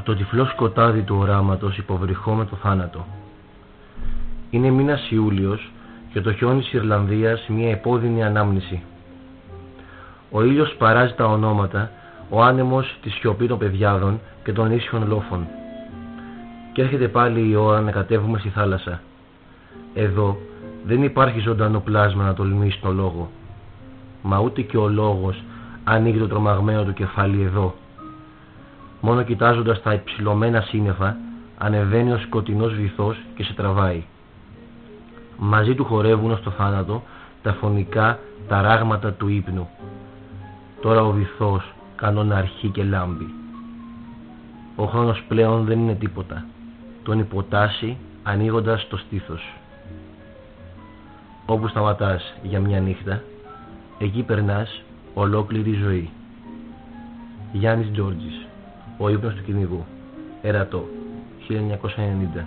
το τυφλό σκοτάδι του οράματος υποβρυχώ με το θάνατο. Είναι μήνας Ιούλιος και το χιόνι της Ιρλανδίας μια επώδυνη ανάμνηση. Ο ήλιος παράζει τα ονόματα, ο άνεμος τη σιωπή των παιδιάδων και των ίσιων λόφων. Και έρχεται πάλι η ώρα να κατέβουμε στη θάλασσα. Εδώ δεν υπάρχει ζωντανό πλάσμα να τολμήσει το λόγο. Μα ούτε και ο λόγος ανοίγει το τρομαγμένο του κεφάλι εδώ. Μόνο κοιτάζοντας τα υψηλωμένα σύννεφα ανεβαίνει ο σκοτεινός βυθός και σε τραβάει. Μαζί του χορεύουν στο θάνατο τα φωνικά ταράγματα του ύπνου. Τώρα ο βυθός κανόνα αρχή και λάμπει. Ο χρόνος πλέον δεν είναι τίποτα. Τον υποτάσσει ανοίγοντας το στήθος. Όπου σταματάς για μια νύχτα, εκεί περνάς ολόκληρη ζωή. Γιάννης Τζόρτζης, Ο ύπνος του κυνηγού. Ερατό, 1990.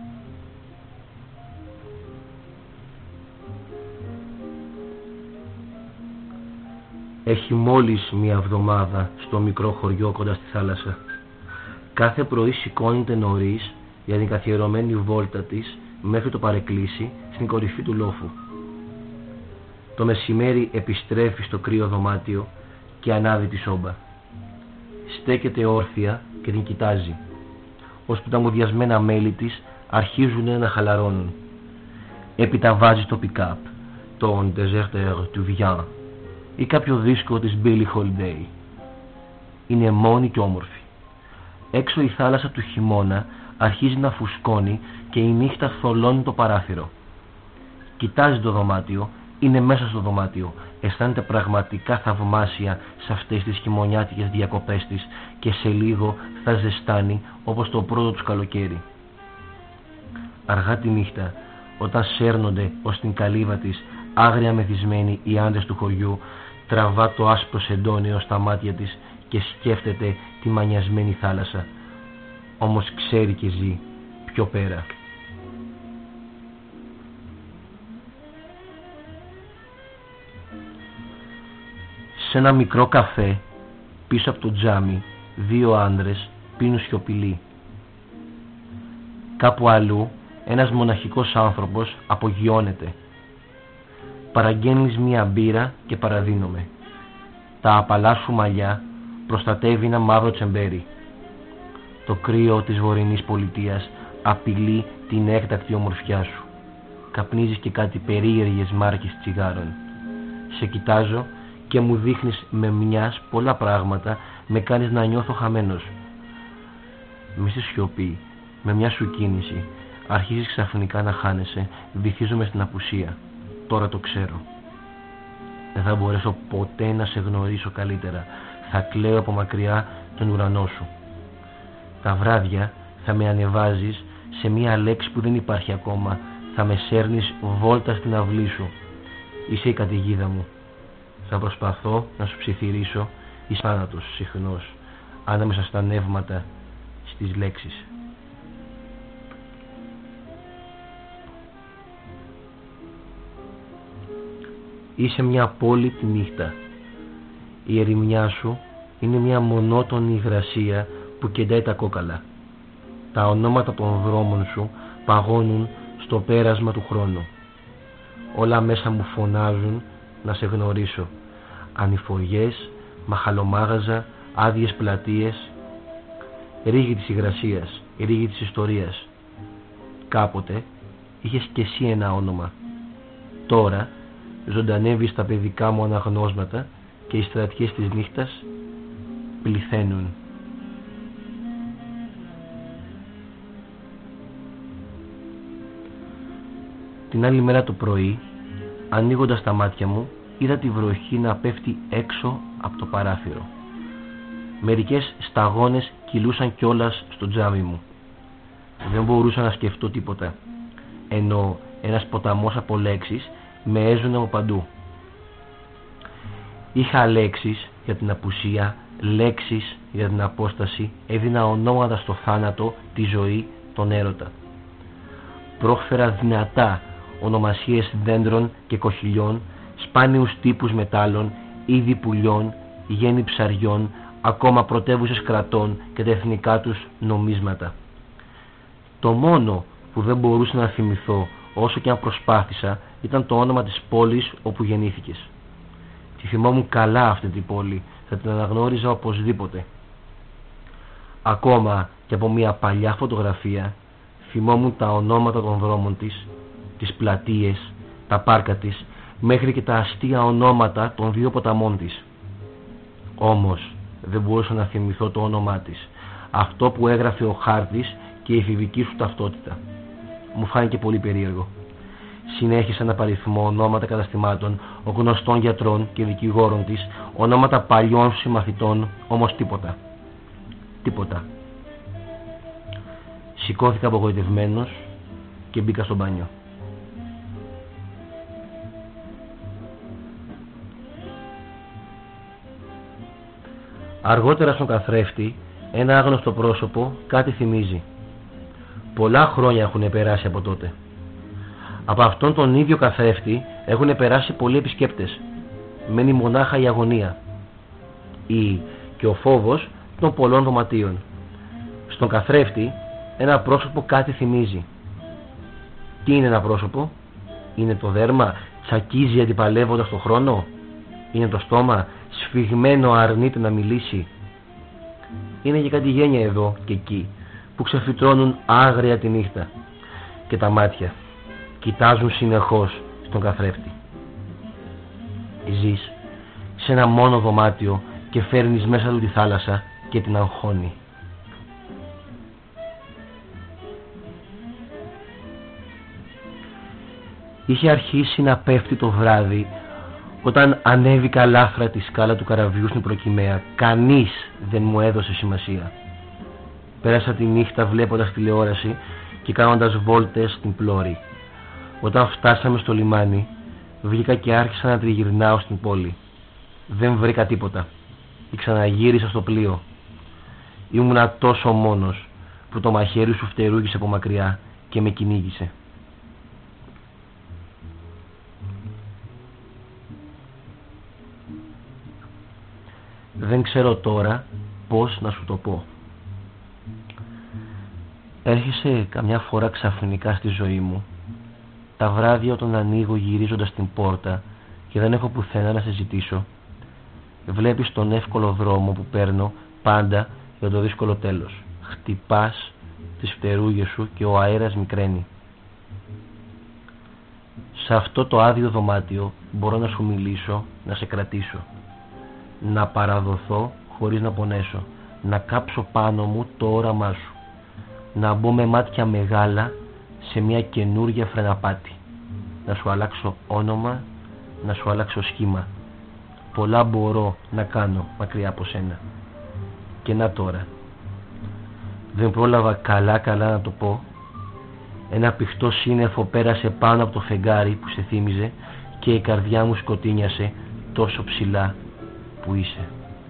Έχει μόλις μια εβδομάδα στο μικρό χωριό κοντά στη θάλασσα. Κάθε πρωί σηκώνεται νωρίς για την καθιερωμένη βόλτα της μέχρι το παρεκκλήσι στην κορυφή του λόφου. Το μεσημέρι επιστρέφει στο κρύο δωμάτιο και ανάβει τη σόμπα. Στέκεται όρθια και την κοιτάζει, ώσπου τα μουδιασμένα μέλη της αρχίζουν να χαλαρώνουν. Έπειτα βάζει το pick-up, τον Deserteur του Vian ή κάποιο δίσκο της Billie Holiday. Είναι μόνη και όμορφη. Έξω η θάλασσα του χειμώνα αρχίζει να φουσκώνει και η νύχτα θολώνει το παράθυρο. Κοιτάζει το δωμάτιο, είναι μέσα στο δωμάτιο, αισθάνεται πραγματικά θαυμάσια σε αυτές τις χειμωνιάτικες διακοπές της και σε λίγο θα ζεστάνει όπως το πρώτο τους καλοκαίρι. Αργά τη νύχτα, όταν σέρνονται ως την καλύβα της άγρια μεθυσμένοι οι άντρες του χωριού, τραβά το άσπρο σεντόνιο στα μάτια της και σκέφτεται τη μανιασμένη θάλασσα. Όμως ξέρει και ζει πιο πέρα. Σε ένα μικρό καφέ πίσω από το τζάμι, δύο άντρες πίνουν σιωπηλοί. Κάπου αλλού ένας μοναχικός άνθρωπος απογειώνεται. Παραγγέλνεις μία μπύρα και παραδίνομαι. Τα απαλά σου μαλλιά προστατεύει ένα μαύρο τσεμπέρι. Το κρύο της βορεινής πολιτείας απειλεί την έκτακτη ομορφιά σου. Καπνίζεις και κάτι περίεργες μάρκες τσιγάρων. Σε κοιτάζω και μου δείχνεις με μιας πολλά πράγματα, με κάνεις να νιώθω χαμένος. Μη στη σιωπή, με μια σου κίνηση, αρχίζεις ξαφνικά να χάνεσαι, βυθίζομαι στην απουσία. Τώρα το ξέρω. Δεν θα μπορέσω ποτέ να σε γνωρίσω καλύτερα. Θα κλαίω από μακριά τον ουρανό σου. Τα βράδια θα με ανεβάζεις σε μια λέξη που δεν υπάρχει ακόμα. Θα με σέρνεις βόλτα στην αυλή σου. Είσαι η καταιγίδα μου. Θα προσπαθώ να σου ψιθυρίσω εις θάνατος συχνός, ανάμεσα στα νεύματα, στις λέξεις. Είσαι μια πόλη τη νύχτα. Η ερημιά σου είναι μια μονότονη υγρασία που κεντάει τα κόκαλα. Τα ονόματα των δρόμων σου παγώνουν στο πέρασμα του χρόνου. Όλα μέσα μου φωνάζουν να σε γνωρίσω. Ανηφοριές, μαχαλομάγαζα, άδειες πλατείες. Ρίγη της υγρασίας, ρίγη της ιστορίας. Κάποτε είχες κι εσύ ένα όνομα. Τώρα ζωντανεύεις τα παιδικά μου αναγνώσματα και οι στρατιές της νύχτας πληθαίνουν. Την άλλη μέρα το πρωί, ανοίγοντας τα μάτια μου, είδα τη βροχή να πέφτει έξω από το παράθυρο. Μερικές σταγόνες κυλούσαν κιόλας στο τζάμι μου. Δεν μπορούσα να σκεφτώ τίποτα, ενώ ένας ποταμός από λέξεις με έζωνε από παντού. Είχα λέξεις για την απουσία, λέξεις για την απόσταση, έδινα ονόματα στο θάνατο, τη ζωή, τον έρωτα. Πρόφερα δυνατά ονομασίες δέντρων και κοχυλιών, σπάνιους τύπους μετάλλων, είδη πουλιών, γέννη ψαριών, ακόμα πρωτεύουσες κρατών και τα εθνικά τους νομίσματα. Το μόνο που δεν μπορούσα να θυμηθώ, όσο και αν προσπάθησα, ήταν το όνομα της πόλης όπου γεννήθηκες. Τη θυμόμουν καλά αυτή την πόλη, θα την αναγνώριζα οπωσδήποτε. Ακόμα και από μια παλιά φωτογραφία θυμόμουν τα ονόματα των δρόμων της, τις πλατείες, τα πάρκα της, μέχρι και τα αστεία ονόματα των δύο ποταμών της. Όμως δεν μπορούσα να θυμηθώ το όνομά της, αυτό που έγραφε ο χάρτης και η εφηβική σου ταυτότητα. Μου φάνηκε πολύ περίεργο. Συνέχισα να παριθμώ ονόματα καταστημάτων, γνωστών γιατρών και δικηγόρων της, ονόματα παλιών συμμαθητών, όμως τίποτα. Τίποτα. Σηκώθηκα απογοητευμένος και μπήκα στο μπάνιο. Αργότερα στον καθρέφτη, ένα άγνωστο πρόσωπο κάτι θυμίζει. Πολλά χρόνια έχουν περάσει από τότε. Από αυτόν τον ίδιο καθρέφτη έχουν περάσει πολλοί επισκέπτες. Μένει μονάχα η αγωνία ή και ο φόβος των πολλών δωματίων. Στον καθρέφτη ένα πρόσωπο κάτι θυμίζει. Τι είναι ένα πρόσωπο? Είναι το δέρμα, τσακίζει αντιπαλεύοντας το χρόνο? Είναι το στόμα, σφιγμένο αρνείται να μιλήσει? Είναι και κάτι γένια εδώ και εκεί που ξεφυτρώνουν άγρια τη νύχτα και τα μάτια κοιτάζουν συνεχώς στον καθρέφτη. Ζεις σε ένα μόνο δωμάτιο και φέρνεις μέσα του τη θάλασσα και την αγχώνει. Είχε αρχίσει να πέφτει το βράδυ όταν ανέβηκα λάθρα τη σκάλα του καραβιού στην Προκυμαία. Κανείς δεν μου έδωσε σημασία. Πέρασα τη νύχτα βλέποντας τηλεόραση και κάνοντας βόλτες στην πλώρη. Όταν φτάσαμε στο λιμάνι, βγήκα και άρχισα να τριγυρνάω στην πόλη. Δεν βρήκα τίποτα και ξαναγύρισα στο πλοίο. Ήμουνα τόσο μόνος που το μαχαίρι σου φτερούγησε από μακριά και με κυνήγησε. Δεν ξέρω τώρα πώς να σου το πω. Έρχεσαι καμιά φορά ξαφνικά στη ζωή μου, τα βράδια όταν ανοίγω γυρίζοντας την πόρτα και δεν έχω πουθενά να σε ζητήσω. Βλέπεις τον εύκολο δρόμο που παίρνω πάντα για το δύσκολο τέλος. Χτυπάς τις φτερούγες σου και ο αέρας μικραίνει. Σε αυτό το άδειο δωμάτιο μπορώ να σου μιλήσω, να σε κρατήσω, να παραδοθώ χωρίς να πονέσω, να κάψω πάνω μου το όραμά σου, να μπω με μάτια μεγάλα σε μια καινούρια φρεναπάτη, να σου αλλάξω όνομα, να σου αλλάξω σχήμα. Πολλά μπορώ να κάνω μακριά από σένα. Και να τώρα, δεν πρόλαβα καλά να το πω. Ένα πηχτό σύννεφο πέρασε πάνω από το φεγγάρι που σε θύμιζε και η καρδιά μου σκοτίνιασε τόσο ψηλά που είσαι.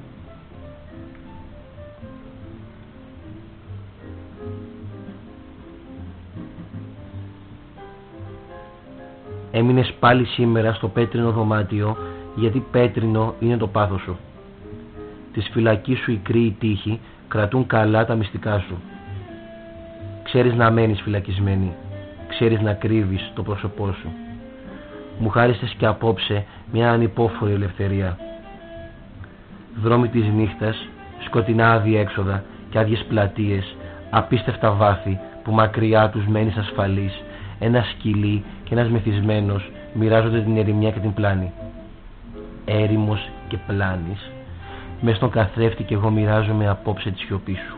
Έμεινες πάλι σήμερα στο πέτρινο δωμάτιο, γιατί πέτρινο είναι το πάθος σου. Της φυλακής σου οι κρύοι τείχοι κρατούν καλά τα μυστικά σου. Ξέρεις να μένεις φυλακισμένη, ξέρεις να κρύβεις το πρόσωπό σου. Μου χάρισες και απόψε μια ανυπόφορη ελευθερία. Δρόμοι της νύχτας, σκοτεινά αδιέξοδα και άδειες πλατείες, απίστευτα βάθη που μακριά τους μένεις ασφαλής. Ένα σκυλί και ένας μεθυσμένος μοιράζονται την ερημιά και την πλάνη. Έρημος και πλάνης, μες στον καθρέφτη κι εγώ μοιράζομαι απόψε τη σιωπή σου.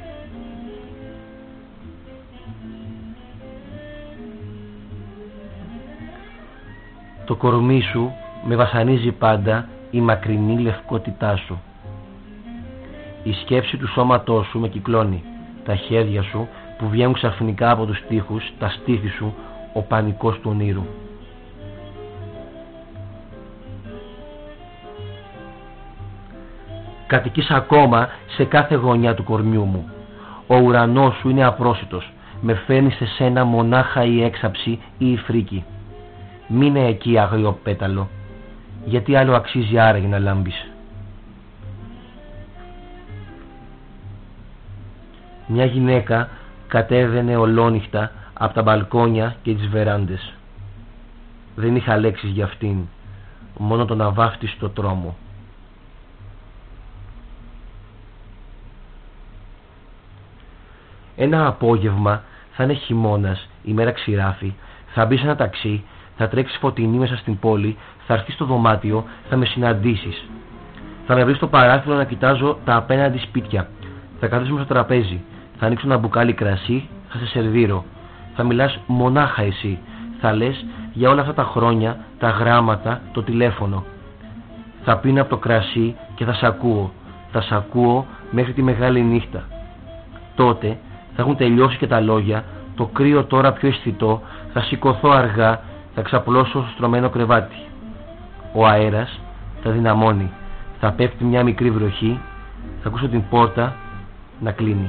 Το κορμί σου με βασανίζει πάντα η μακρινή λευκότητά σου. Η σκέψη του σώματός σου με κυκλώνει. Τα χέρια σου που βγαίνουν ξαφνικά από τους τοίχους, τα στήθη σου, ο πανικός του ονείρου. Κατοικείς ακόμα σε κάθε γωνιά του κορμιού μου. Ο ουρανός σου είναι απρόσιτος. Με φέρνει σε σένα μονάχα η έξαψη ή η φρίκη. Μείνε εκεί άγριο πέταλο. Γιατί άλλο αξίζει άραγε να λάμπεις? Μια γυναίκα κατέβαινε ολόνυχτα από τα μπαλκόνια και τις βεράντες. Δεν είχα λέξεις για αυτήν, μόνο τον αβάφτιστο τρόμο. Ένα απόγευμα θα είναι χειμώνας, η μέρα ξηράφει, θα μπει σε ένα ταξί, θα τρέξεις φωτεινή μέσα στην πόλη, θα έρθεις στο δωμάτιο, θα με συναντήσεις. Θα με βρεις στο παράθυρο να κοιτάζω τα απέναντι σπίτια. Θα καθίσουμε στο τραπέζι, θα ανοίξω ένα μπουκάλι κρασί, θα σε σερβίρω. Θα μιλάς μονάχα εσύ, θα λες για όλα αυτά τα χρόνια, τα γράμματα, το τηλέφωνο. Θα πίνω από το κρασί και θα σ' ακούω. Θα σ' ακούω μέχρι τη μεγάλη νύχτα. Τότε θα έχουν τελειώσει και τα λόγια, το κρύο τώρα πιο αισθητό, θα σηκωθώ αργά, θα ξαπλώσω στο στρωμένο κρεβάτι. Ο αέρας θα δυναμώνει, θα πέφτει μια μικρή βροχή, θα ακούσω την πόρτα να κλείνει.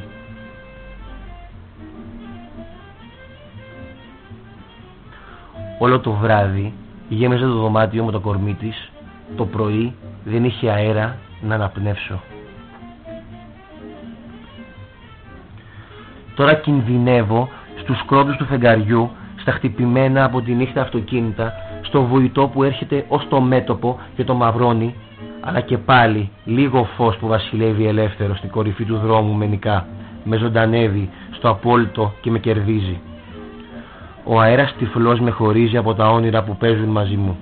Όλο το βράδυ γέμιζε το δωμάτιο με το κορμί της, το πρωί δεν είχε αέρα να αναπνεύσω. Τώρα κινδυνεύω στους κρόντους του φεγγαριού, στα χτυπημένα από τη νύχτα αυτοκίνητα, στο βουητό που έρχεται ως το μέτωπο και το μαυρώνει, αλλά και πάλι λίγο φως που βασιλεύει ελεύθερο στην κορυφή του δρόμου μενικά, με ζωντανεύει στο απόλυτο και με κερδίζει. Ο αέρας τυφλός με χωρίζει από τα όνειρα που παίζουν μαζί μου.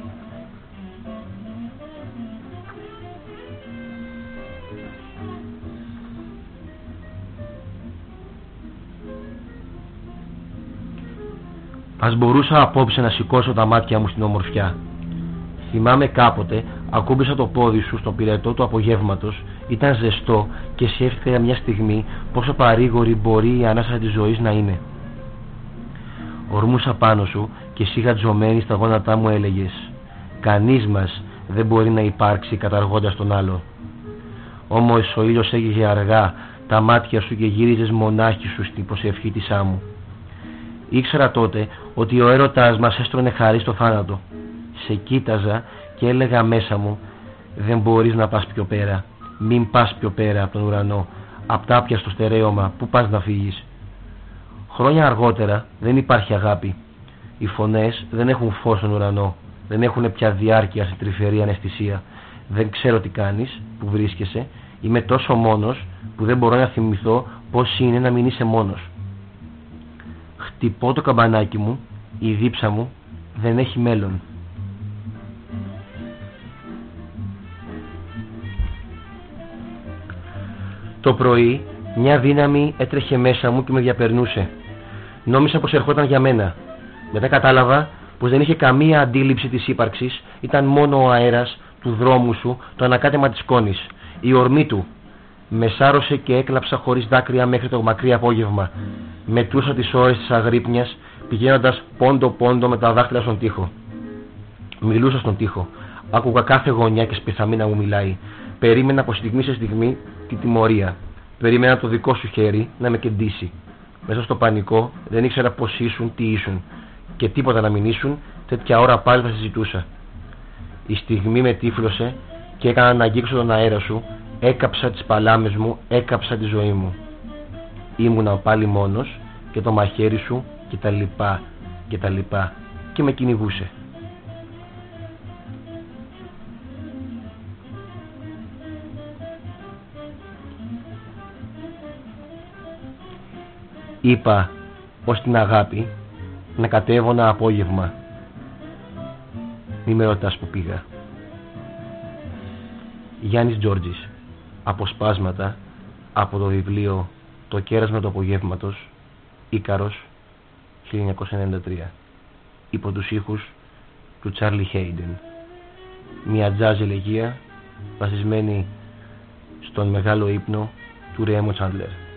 Ας μπορούσα απόψε να σηκώσω τα μάτια μου στην ομορφιά. Θυμάμαι κάποτε ακούμπησα το πόδι σου στο πυρετό του απογεύματος, ήταν ζεστό και σκέφτηκα μια στιγμή πόσο παρήγορη μπορεί η ανάσα της ζωής να είναι. Ορμούσα πάνω σου και εσύ γατζωμένη στα γόνατά μου έλεγες: κανείς μας δεν μπορεί να υπάρξει καταργώντας τον άλλο. Όμως ο ήλιος έγιγε αργά τα μάτια σου και γύριζες μονάχη σου στην προσευχή της άμμου. Ήξερα τότε ότι ο έρωτας μας έστρωνε χαρί στο θάνατο. Σε κοίταζα και έλεγα μέσα μου: δεν μπορείς να πας πιο πέρα. Μην πας πιο πέρα από τον ουρανό, απ' τάπια στο στερέωμα, πού πας να φύγεις. Χρόνια αργότερα δεν υπάρχει αγάπη. Οι φωνές δεν έχουν φως στον ουρανό, δεν έχουν πια διάρκεια σε τρυφερή αναισθησία. Δεν ξέρω τι κάνεις, που βρίσκεσαι. Είμαι τόσο μόνος που δεν μπορώ να θυμηθώ πώς είναι να μην είσαι μόνος. Χτυπώ το καμπανάκι μου, η δίψα μου δεν έχει μέλλον. Το πρωί μια δύναμη έτρεχε μέσα μου και με διαπερνούσε. Νόμισα πως ερχόταν για μένα. Μετά κατάλαβα πως δεν είχε καμία αντίληψη της ύπαρξης, ήταν μόνο ο αέρας του δρόμου σου, το ανακάτεμα της σκόνης, η ορμή του. Με σάρωσε και έκλαψα χωρίς δάκρυα μέχρι το μακρύ απόγευμα. Μετούσα τις ώρες της αγρύπνιας, πηγαίνοντας πόντο-πόντο με τα δάχτυλα στον τοίχο. Μιλούσα στον τοίχο. Άκουγα κάθε γωνιά και σπιθαμή να μου μιλάει. Περίμενα από στιγμή σε στιγμή τη τιμωρία. Περίμενα το δικό σου χέρι να με κεντήσει. Μέσα στο πανικό δεν ήξερα πως ήσουν, τι ήσουν. Και τίποτα να μην ήσουν, τέτοια ώρα πάλι θα συζητούσα. Η στιγμή με τύφλωσε και έκανα να αγγίξω τον αέρα σου. Έκαψα τις παλάμες μου, έκαψα τη ζωή μου. Ήμουνα πάλι μόνος και το μαχαίρι σου και τα λοιπά και τα λοιπά και με κυνηγούσε. Είπα ως την αγάπη να κατέβω ένα απόγευμα. Μη με ρωτάς που πήγα. Γιάννης Τζόρτζης. Αποσπάσματα από το βιβλίο «Το κέρασμα του απογεύματος», Ίκαρος, 1993, υπό τους ήχους του Τσάρλι Χέιντεν. Μια τζάζ ελεγγύα βασισμένη στον μεγάλο ύπνο του Ρέμο Τσάντλερ.